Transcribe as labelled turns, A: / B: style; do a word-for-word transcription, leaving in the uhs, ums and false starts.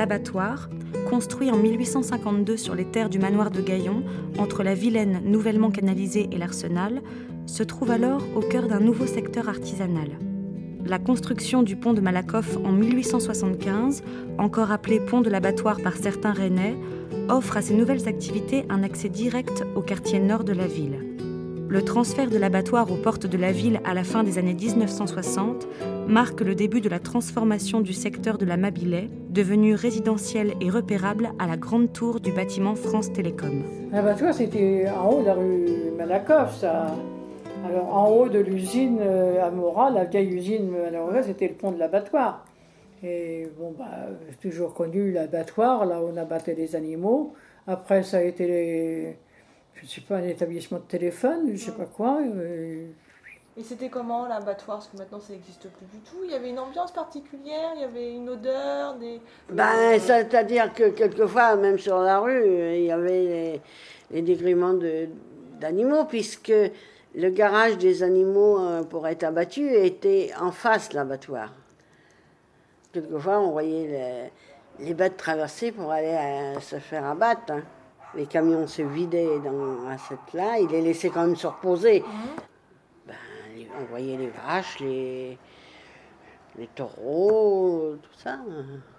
A: l'abattoir, construit en mille huit cent cinquante-deux sur les terres du manoir de Gaillon, entre la Vilaine nouvellement canalisée et l'Arsenal, se trouve alors au cœur d'un nouveau secteur artisanal. La construction du pont de Malakoff en mille huit cent soixante-quinze, encore appelé pont de l'abattoir par certains Rennais, offre à ces nouvelles activités un accès direct au quartier nord de la ville. Le transfert de l'abattoir aux portes de la ville à la fin des années dix-neuf cent soixante marque le début de la transformation du secteur de la Mabilais, devenu résidentiel et repérable à la grande tour du bâtiment France Télécom.
B: L'abattoir, c'était en haut de la rue Malakoff, ça. Alors, en haut de l'usine à Morat, la vieille usine à l'envers, c'était le pont de l'abattoir. Et bon, bah, j'ai toujours connu l'abattoir, là où on abattait les animaux. Après, ça a été, les, je ne sais pas, un établissement de téléphone, je ne sais pas quoi. Et...
C: et c'était comment l'abattoir? Parce que maintenant, ça n'existe plus du tout. Il y avait une ambiance particulière, il y avait une odeur, des...
D: Ben, c'est-à-dire que quelquefois, même sur la rue, il y avait les, les dégriments de, d'animaux, puisque le garage des animaux pour être abattus était en face de l'abattoir. Quelquefois, on voyait les, les bêtes traverser pour aller à, se faire abattre. Hein. Les camions se vidaient dans à cette là, ils les laissaient quand même se reposer. Mmh. Ben, on voyait les vaches, les, les taureaux, tout ça.